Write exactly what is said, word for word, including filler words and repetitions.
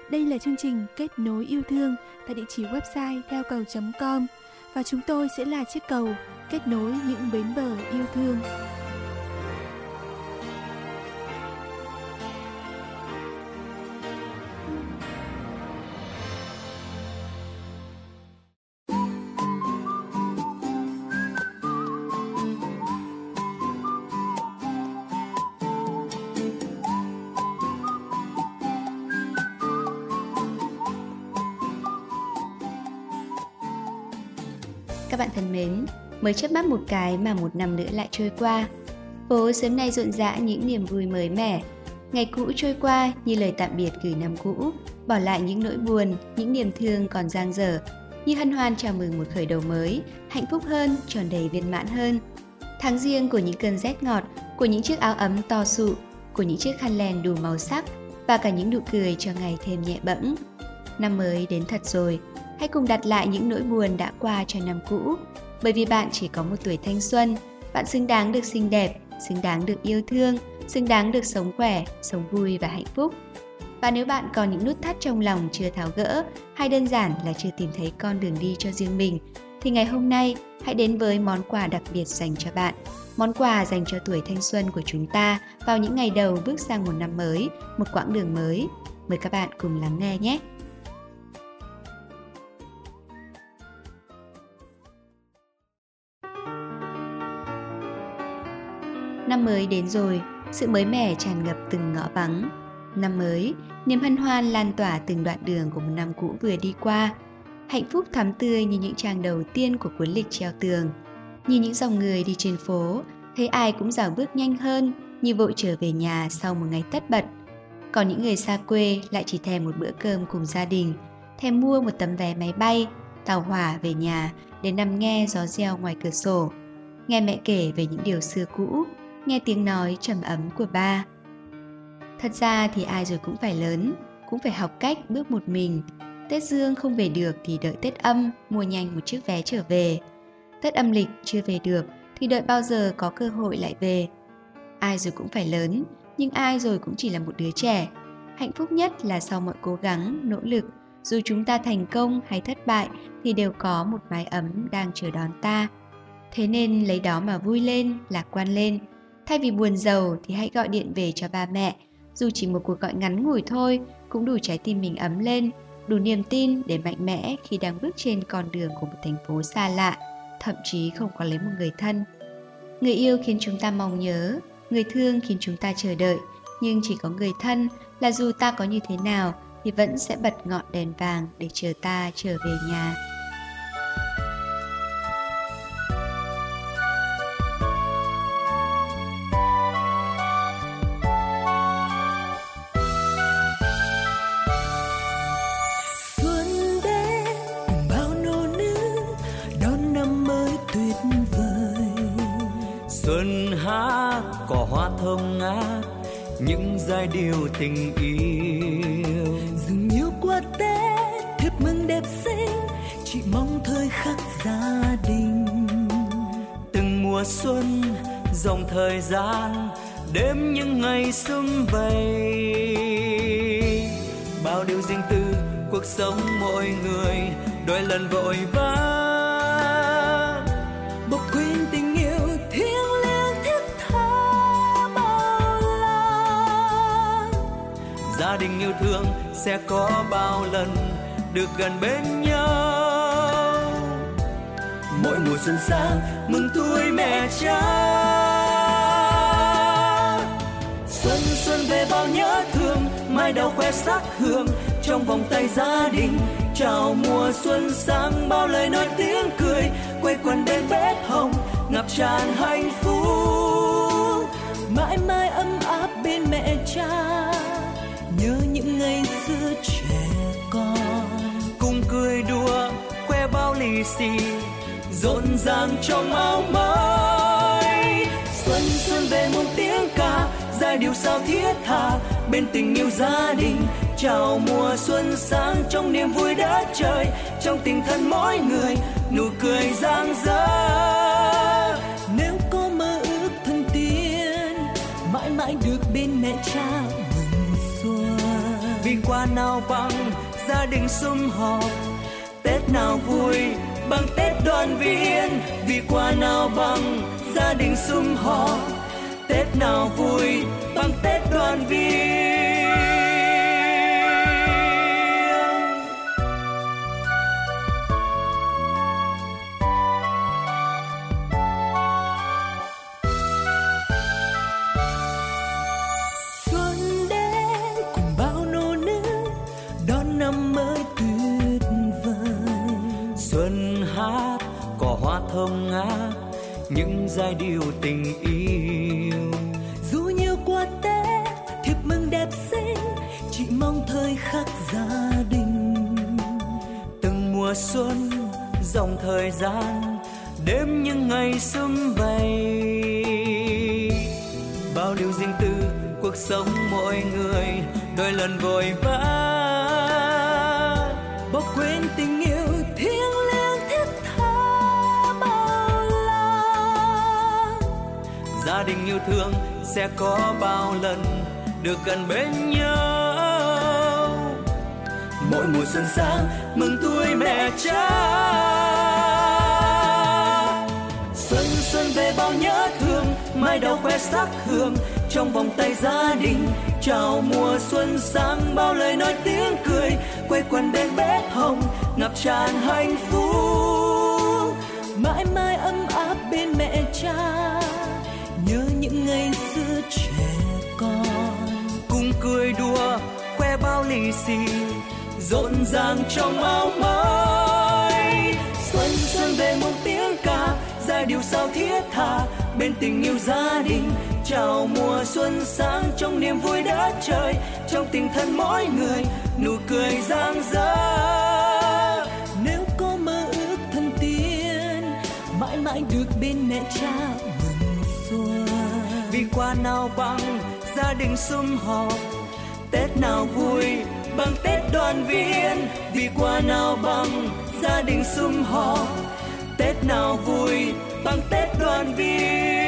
Đây là chương trình Kết nối yêu thương tại địa chỉ website theo cầu chấm com và chúng tôi sẽ là chiếc cầu kết nối những bến bờ yêu thương. Các bạn thân mến, mới chớp mắt một cái mà một năm nữa lại trôi qua. Phố sớm nay rộn rã những niềm vui mới mẻ. Ngày cũ trôi qua như lời tạm biệt gửi năm cũ, bỏ lại những nỗi buồn, những niềm thương còn dang dở, như hân hoan chào mừng một khởi đầu mới, hạnh phúc hơn, tròn đầy viên mãn hơn. Tháng riêng của những cơn rét ngọt, của những chiếc áo ấm to sụ, của những chiếc khăn len đủ màu sắc và cả những nụ cười cho ngày thêm nhẹ bẫng. Năm mới đến thật rồi. Hãy cùng đặt lại những nỗi buồn đã qua cho năm cũ. Bởi vì bạn chỉ có một tuổi thanh xuân, bạn xứng đáng được xinh đẹp, xứng đáng được yêu thương, xứng đáng được sống khỏe, sống vui và hạnh phúc. Và nếu bạn còn những nút thắt trong lòng chưa tháo gỡ, hay đơn giản là chưa tìm thấy con đường đi cho riêng mình, thì ngày hôm nay hãy đến với món quà đặc biệt dành cho bạn. Món quà dành cho tuổi thanh xuân của chúng ta vào những ngày đầu bước sang một năm mới, một quãng đường mới. Mời các bạn cùng lắng nghe nhé! Năm mới đến rồi, sự mới mẻ tràn ngập từng ngõ vắng. Năm mới, niềm hân hoan lan tỏa từng đoạn đường của một năm cũ vừa đi qua. Hạnh phúc thắm tươi như những trang đầu tiên của cuốn lịch treo tường. Nhìn những dòng người đi trên phố, thấy ai cũng dạo bước nhanh hơn, như vội trở về nhà sau một ngày tất bật. Còn những người xa quê lại chỉ thèm một bữa cơm cùng gia đình, thèm mua một tấm vé máy bay, tàu hỏa về nhà để nằm nghe gió reo ngoài cửa sổ, nghe mẹ kể về những điều xưa cũ, nghe tiếng nói trầm ấm của ba. Thật ra thì ai rồi cũng phải lớn, cũng phải học cách bước một mình. Tết Dương không về được thì đợi Tết Âm, mua nhanh một chiếc vé trở về. Tết âm lịch chưa về được thì đợi bao giờ có cơ hội lại về. Ai rồi cũng phải lớn, nhưng ai rồi cũng chỉ là một đứa trẻ. Hạnh phúc nhất là sau mọi cố gắng, nỗ lực, dù chúng ta thành công hay thất bại thì đều có một mái ấm đang chờ đón ta. Thế nên lấy đó mà vui lên, lạc quan lên. Thay vì buồn rầu thì hãy gọi điện về cho ba mẹ. Dù chỉ một cuộc gọi ngắn ngủi thôi, cũng đủ trái tim mình ấm lên, đủ niềm tin để mạnh mẽ khi đang bước trên con đường của một thành phố xa lạ, thậm chí không có lấy một người thân. Người yêu khiến chúng ta mong nhớ, người thương khiến chúng ta chờ đợi, nhưng chỉ có người thân là dù ta có như thế nào thì vẫn sẽ bật ngọn đèn vàng để chờ ta trở về nhà. Xuân hát cỏ hoa thơm ngát, những giai điệu tình yêu. Dường như qua Tết thiệp mừng đẹp xinh, chỉ mong thời khắc gia đình. Từng mùa xuân dòng thời gian, đêm những ngày sum vầy. Bao điều riêng tư cuộc sống mỗi người, đôi lần vội vã bộc quên tình yêu thiêng liêng thiết tha bao la. Gia đình yêu thương sẽ có bao lần được gần bên nhau. Mỗi mùa xuân sang mừng tuổi mẹ cha. Xuân xuân về bao nhớ thương, mai đầu khoe sắc hương trong vòng tay gia đình. Chào mùa xuân sang bao lời nói tiếng cười, quây quần bên bếp hồng ngập tràn hạnh phúc. Mãi mãi ấm áp bên mẹ cha, nhớ những ngày xưa trẻ con. Cùng cười đùa khoe bao lì xì, rộn ràng trong áo mới. Xuân xuân về muôn tiếng ca, giai điệu sao thiết tha bên tình yêu gia đình. Chào mùa xuân sang trong niềm vui đất trời, trong tình thân mỗi người nụ cười rạng rỡ. Nếu có mơ ước thân tiên, mãi mãi được bên mẹ cha mừng xuân. vì quà nào bằng gia đình sum họp, Tết nào vui bằng Tết đoàn viên, vì quà nào bằng gia đình sum họp, Tết nào vui bằng Tết đoàn viên. Xuân đến cùng bao nô nức đón năm mới tuyệt vời. Xuân hát cỏ hoa thơm ngát những giai điệu tình yêu. Dù nhiều qua Tết thiệp mừng đẹp xinh, chỉ mong thời khắc gia đình. Từng mùa xuân dòng thời gian, đêm những ngày sum vầy, bao điều riêng tư cuộc sống mỗi người đôi lần vội vã, bỏ quên tình yêu thiêng liêng thiết tha bao la. Gia đình yêu thương sẽ có bao lần được gần bên nhau, mỗi mùa xuân sang mừng tuổi mẹ cha. Xuân xuân về bao nhớ thương, mai đầu khoe sắc hương trong vòng tay gia đình. Chào mùa xuân sang bao lời nói tiếng cười, quây quần bên bếp hồng ngập tràn hạnh phúc. Mãi mãi ấm áp bên mẹ cha, nhớ những ngày xưa trẻ con. Cùng cười đùa khoe bao lì xì, rộn ràng trong áo mới. Xuân xuân về một tiếng ca, giai điệu sao thiết tha bên tình yêu gia đình. Chào mùa xuân sang trong niềm vui đất trời, trong tình thân mỗi người nụ cười rạng rỡ. Nếu có mơ ước thân tiên, mãi mãi được bên mẹ cha mừng xuân. Vì quà nào bằng gia đình sum họp, Tết nào vui bằng Tết đoàn viên. Vì quà nào bằng gia đình sum họp, Tết nào vui bằng Tết đoàn viên.